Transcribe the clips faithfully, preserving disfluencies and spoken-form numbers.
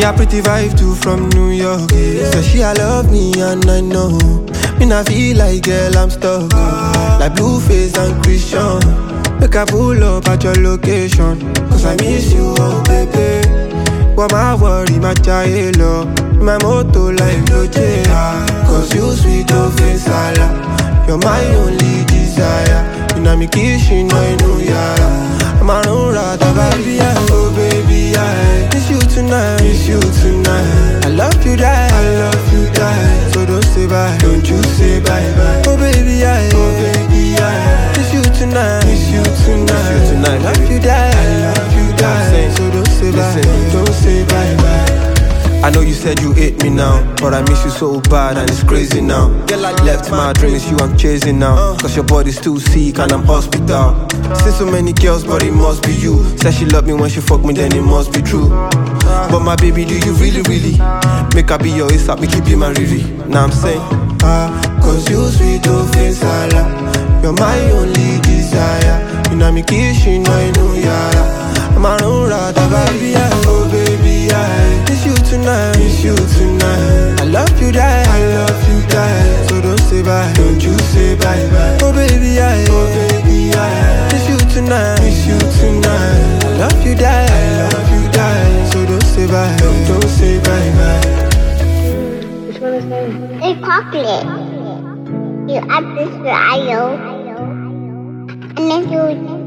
a pretty vibe too from New York. So she I love me and I know. Me not feel like girl I'm stuck. Like Blueface and Christian. Make I pull up at your location. Cause I miss you, oh baby. What my worry, my child, my motto like Loche. Cause you sweet, oh face, you're my only desire. You know me kissing, I know yara. I'm a run rata, baby, oh baby, I miss you tonight, miss you tonight. I love you, die, I love you, die. So don't say bye, don't you say bye, bye. Oh baby, I, oh baby, I miss you tonight, miss you tonight, miss you tonight. I love you, die, I love you, die. So don't say bye, don't say bye, bye. I know you said you hate me now, but I miss you so bad and it's crazy now. Left my dreams, you I'm chasing now. Cause your body's too sick and I'm hospital. Seen so many girls, but it must be you. Said she loved me when she fucked me, then it must be true. But my baby, do you really, really? Make her be your ASAP, me keep you my Riri. Now I'm saying, ah, cause you sweet, oh face, you're my only desire. You know me kissing, I know yara. I'm a run rata, baby, oh baby, I miss you tonight, miss you tonight. I love you, die, I love you, die. So don't say bye, don't you say bye, bye. Oh baby, I, oh baby, I miss you tonight, miss you tonight. I love you, die, I love you, die. So don't say bye, don't, don't say bye, bye. Which one is that? It's chocolate. You add this to Ayo. And then you...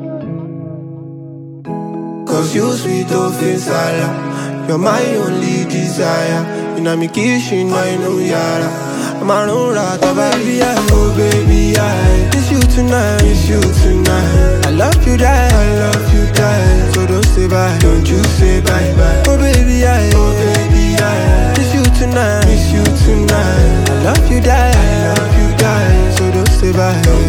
Cause you sweet, oh face, you're my only desire. You know me kissing, I know yara. I'm a run rata, baby, oh baby, I miss you tonight, miss you tonight. I love you, die, I love you, die. So don't say bye, don't you say bye, bye. Oh baby, I, oh baby, I miss you tonight, miss you tonight. I love you, die, I love you, die. So don't say bye, don't